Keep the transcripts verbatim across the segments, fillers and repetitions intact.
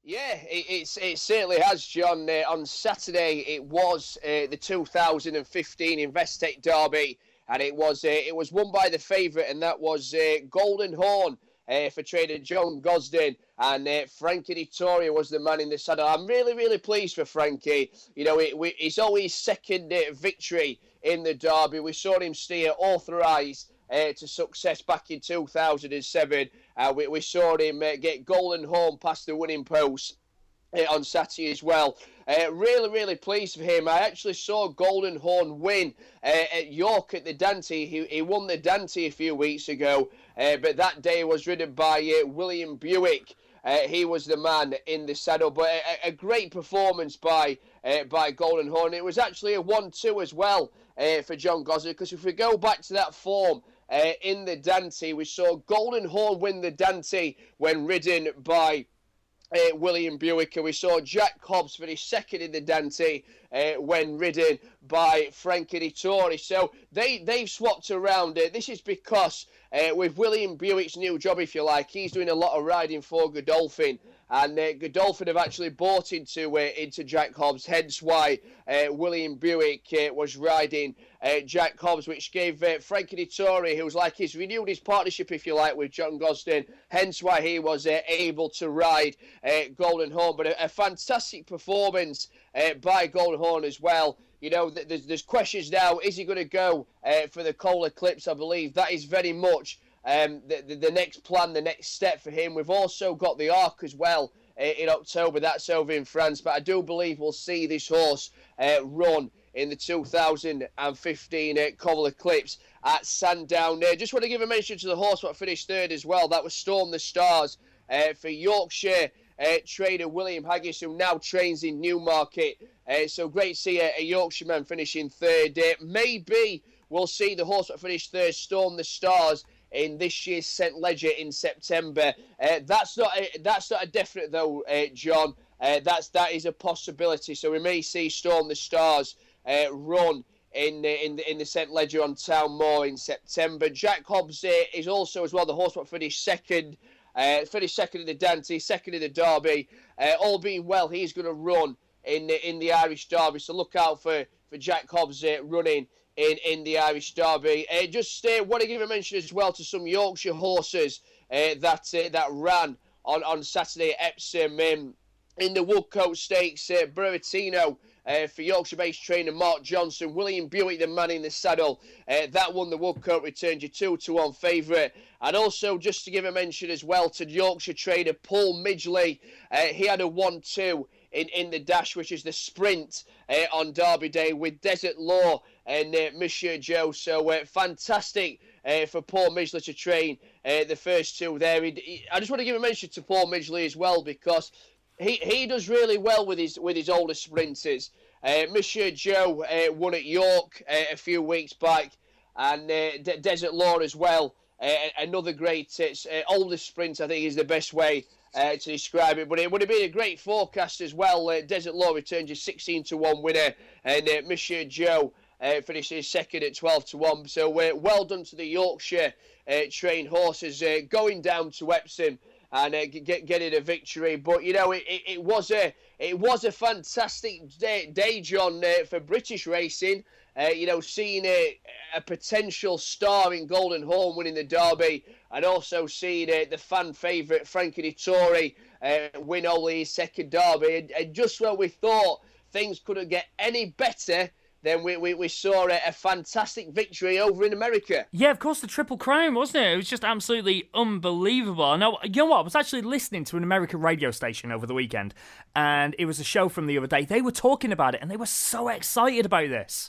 Yeah, it, it's, it certainly has, John. Uh, on Saturday, it was uh, the two thousand fifteen Investec Derby, and it was uh, it was won by the favourite, and that was uh, Golden Horn uh, for trader John Gosden, and uh, Frankie Dettori was the man in the saddle. I'm really, really pleased for Frankie. You know, it, we, it's always second uh, victory in the Derby. We saw him steer authorised Uh, to success back in two thousand seven. Uh, we, we saw him uh, get Golden Horn past the winning post uh, on Saturday as well. Uh, really, really pleased for him. I actually saw Golden Horn win uh, at York at the Dante. He, he won the Dante a few weeks ago, uh, but that day was ridden by uh, William Buick. Uh, he was the man in the saddle, but a, a great performance by uh, by Golden Horn. It was actually a one two as well uh, for John Gosden, because if we go back to that form uh, in the Dante, we saw Golden Horn win the Dante when ridden by Uh, William Buick, and we saw Jack Hobbs finish second in the Dante uh, when ridden by Frankie Dettori. So they, they've swapped around. Uh, this is because uh, with William Buick's new job, if you like, he's doing a lot of riding for Godolphin. And uh, Godolphin have actually bought into uh, into Jack Hobbs, hence why uh, William Buick uh, was riding uh, Jack Hobbs, which gave uh, Frankie Dettori, who was like he's renewed his partnership, if you like, with John Gosden, hence why he was uh, able to ride uh, Golden Horn. But a, a fantastic performance uh, by Golden Horn as well. You know, th- there's, there's questions now, is he going to go uh, for the Coal Eclipse? I believe that is very much Um, the, the, the next plan, the next step for him. We've also got the Arc as well uh, in October. That's over in France. But I do believe we'll see this horse uh, run in the two thousand fifteen uh, Coal Eclipse at Sandown. Uh, just want to give a mention to the horse that finished third as well. That was Storm the Stars uh, for Yorkshire uh, trader William Haggis, who now trains in Newmarket. Uh, so great to see a, a Yorkshireman finishing third. Uh, maybe we'll see the horse that finished third, Storm the Stars, in this year's Saint Leger in September. Uh, that's not a, that's not a definite though, uh, John. Uh, that's that is a possibility. So we may see Storm the Stars uh, run in uh, in the in the Saint Leger on Town Moor in September. Jack Hobbs uh, is also as well the horse that finished second. Uh, finished second in the Dante, second in the Derby. Uh, all being well, he's going to run in the, in the Irish Derby. So look out for for Jack Hobbs uh, running in, in the Irish Derby. Uh, just uh, want to give a mention as well to some Yorkshire horses uh, that uh, that ran on, on Saturday at Epsom. Um, in the Woodcote Stakes, uh, Berrettino uh, for Yorkshire-based trainer Mark Johnson. William Buick, the man in the saddle. Uh, that won the Woodcote, returned you two to one favourite. And also, just to give a mention as well to Yorkshire trader Paul Midgley. Uh, he had a one two in, in the dash, which is the sprint uh, on Derby Day with Desert Law and uh, Monsieur Joe. So uh, fantastic uh, for Paul Midgley to train uh, the first two there. He, he, I just want to give a mention to Paul Midgley as well, because he, he does really well with his with his older sprinters. Uh, Monsieur Joe uh, won at York uh, a few weeks back, and uh, De- Desert Law as well. Uh, another great uh, older sprint, I think, is the best way uh, to describe it. But it would have been a great forecast as well. Uh, Desert Law returns a sixteen to one winner, and uh, Monsieur Joe uh, finishes second at twelve to one. So uh, well done to the Yorkshire uh, trained horses uh, going down to Epsom and uh, get, getting a victory. But you know, it, it, it was a it was a fantastic day, day John, uh, for British racing. Uh, you know, seeing a, a potential star in Golden Horn winning the Derby, and also seeing uh, the fan favourite Frankie Dettori uh, win only his second Derby. And, and just when we thought things couldn't get any better, then we, we, we saw a, a fantastic victory over in America. Yeah, of course, the Triple Crown, wasn't it? It was just absolutely unbelievable. Now, you know what? I was actually listening to an American radio station over the weekend, and it was a show from the other day. They were talking about it, and they were so excited about this.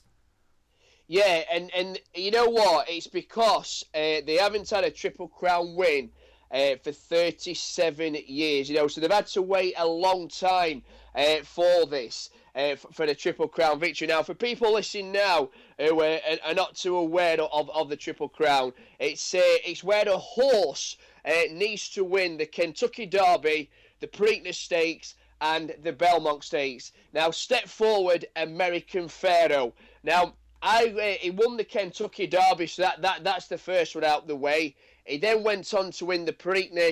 Yeah, and, and you know what? It's because uh, they haven't had a Triple Crown win uh, for thirty-seven years. You know, so they've had to wait a long time uh, for this, uh, for, for the Triple Crown victory. Now, for people listening now who uh, are not too aware of, of the Triple Crown, it's uh, it's where the horse uh, needs to win the Kentucky Derby, the Preakness Stakes, and the Belmont Stakes. Now, step forward, American Pharoah. Now, I, uh, he won the Kentucky Derby, so that, that that's the first one out the way. He then went on to win the Preakness,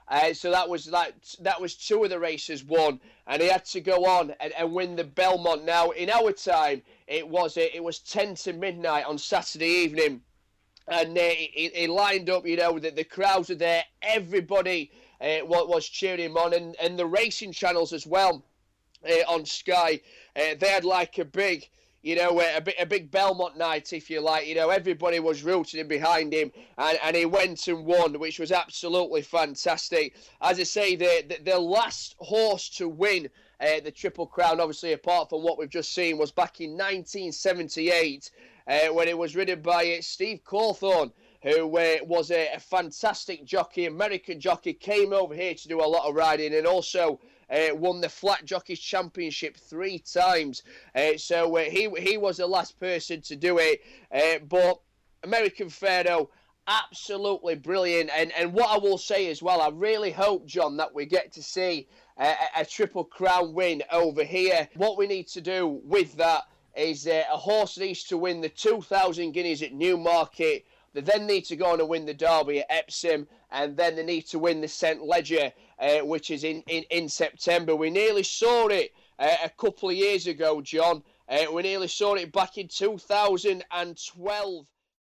Uh, so that was like that was two of the races won, and he had to go on and, and win the Belmont. Now in our time, it was it was ten to midnight on Saturday evening, and uh, he, he lined up. You know that the crowds were there, everybody uh, was cheering him on, and, and the racing channels as well uh, on Sky. Uh, they had like a big. You know, a big, a big Belmont night, if you like. You know, everybody was rooting him behind him, and, and he went and won, which was absolutely fantastic. As I say, the the, the last horse to win uh, the Triple Crown, obviously, apart from what we've just seen, was back in nineteen seventy-eight, uh, when it was ridden by uh, Steve Cawthorne, who uh, was a, a fantastic jockey, American jockey, came over here to do a lot of riding, and also Uh, won the Flat Jockeys Championship three times. Uh, so uh, he he was the last person to do it. Uh, but American Pharoah, absolutely brilliant. And, and what I will say as well, I really hope, John, that we get to see a, a Triple Crown win over here. What we need to do with that is uh, a horse needs to win the two thousand guineas at Newmarket. They then need to go on and win the Derby at Epsom, and then they need to win the Saint Leger, uh, which is in, in, in September. We nearly saw it uh, a couple of years ago, John. Uh, we nearly saw it back in two thousand twelve.